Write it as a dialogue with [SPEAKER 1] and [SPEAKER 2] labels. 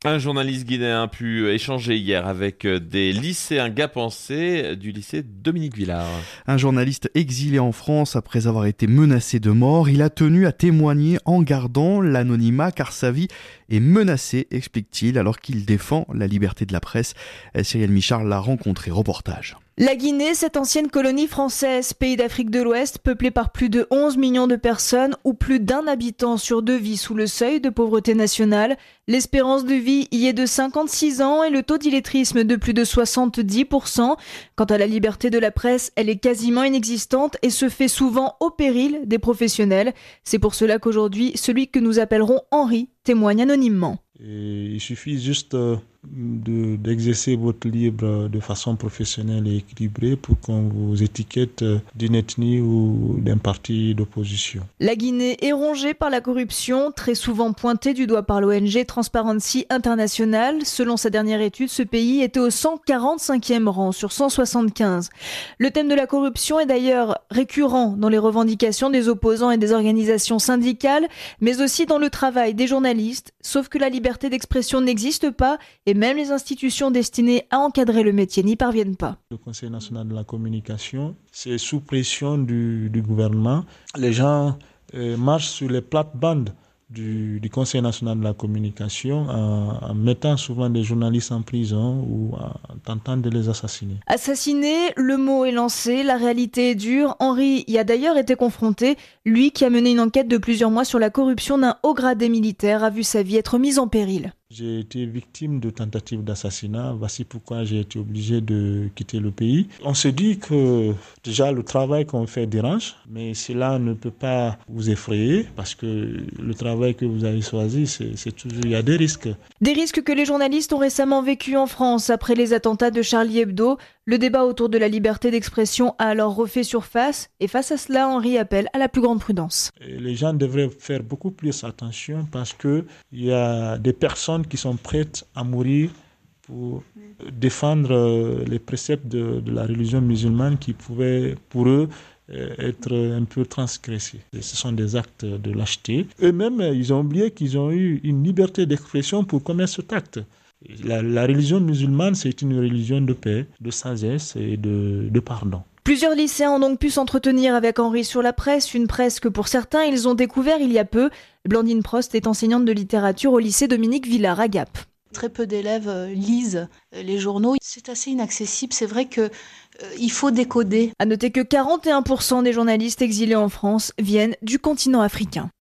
[SPEAKER 1] Un journaliste guinéen a pu échanger hier avec des lycéens gapençais du lycée Dominique Villard.
[SPEAKER 2] Un journaliste exilé en France après avoir été menacé de mort, il a tenu à témoigner en gardant l'anonymat car sa vie est menacée, explique-t-il, alors qu'il défend la liberté de la presse. Cyril Michard l'a rencontré, reportage.
[SPEAKER 3] La Guinée, cette ancienne colonie française, pays d'Afrique de l'Ouest, peuplée par plus de 11 millions de personnes où plus d'un habitant sur deux vit sous le seuil de pauvreté nationale. L'espérance de vie y est de 56 ans et le taux d'illettrisme de plus de 70%. Quant à la liberté de la presse, elle est quasiment inexistante et se fait souvent au péril des professionnels. C'est pour cela qu'aujourd'hui, celui que nous appellerons Henri témoigne anonymement.
[SPEAKER 4] Et il suffit juste d'exercer votre libre de façon professionnelle et équilibrée pour qu'on vous étiquette d'une ethnie ou d'un parti d'opposition.
[SPEAKER 3] La Guinée est rongée par la corruption, très souvent pointée du doigt par l'ONG Transparency International. Selon sa dernière étude, ce pays était au 145e rang sur 175. Le thème de la corruption est d'ailleurs récurrent dans les revendications des opposants et des organisations syndicales, mais aussi dans le travail des journalistes, sauf que la liberté d'expression n'existe pas et même les institutions destinées à encadrer le métier n'y parviennent pas.
[SPEAKER 4] Le Conseil national de la communication, c'est sous pression du gouvernement. Les gens marchent sur les plates-bandes du Conseil national de la communication en mettant souvent des journalistes en prison ou en tentant de les assassiner.
[SPEAKER 3] Assassiner, le mot est lancé, la réalité est dure. Henri y a d'ailleurs été confronté. Lui qui a mené une enquête de plusieurs mois sur la corruption d'un haut gradé militaire a vu sa vie être mise en péril.
[SPEAKER 4] J'ai été victime de tentatives d'assassinat. Voici pourquoi j'ai été obligé de quitter le pays. On se dit que déjà le travail qu'on fait dérange, mais cela ne peut pas vous effrayer parce que le travail que vous avez choisi, c'est toujours, il y a des risques.
[SPEAKER 3] Des risques que les journalistes ont récemment vécus en France après les attentats de Charlie Hebdo. Le débat autour de la liberté d'expression a alors refait surface et face à cela, Henri appelle à la plus grande prudence.
[SPEAKER 4] Et les gens devraient faire beaucoup plus attention parce qu'il y a des personnes qui sont prêtes à mourir pour défendre les préceptes de la religion musulmane qui pouvaient, pour eux, être un peu transgressés. Ce sont des actes de lâcheté. Eux-mêmes, ils ont oublié qu'ils ont eu une liberté d'expression pour commettre cet acte. La religion musulmane, c'est une religion de paix, de sagesse et de pardon.
[SPEAKER 3] Plusieurs lycéens ont donc pu s'entretenir avec Henri sur la presse, une presse que pour certains, ils ont découvert il y a peu. Blandine Prost est enseignante de littérature au lycée Dominique Villard à Gap.
[SPEAKER 5] Très peu d'élèves lisent les journaux. C'est assez inaccessible. C'est vrai qu'il faut décoder.
[SPEAKER 3] À noter que 41% des journalistes exilés en France viennent du continent africain.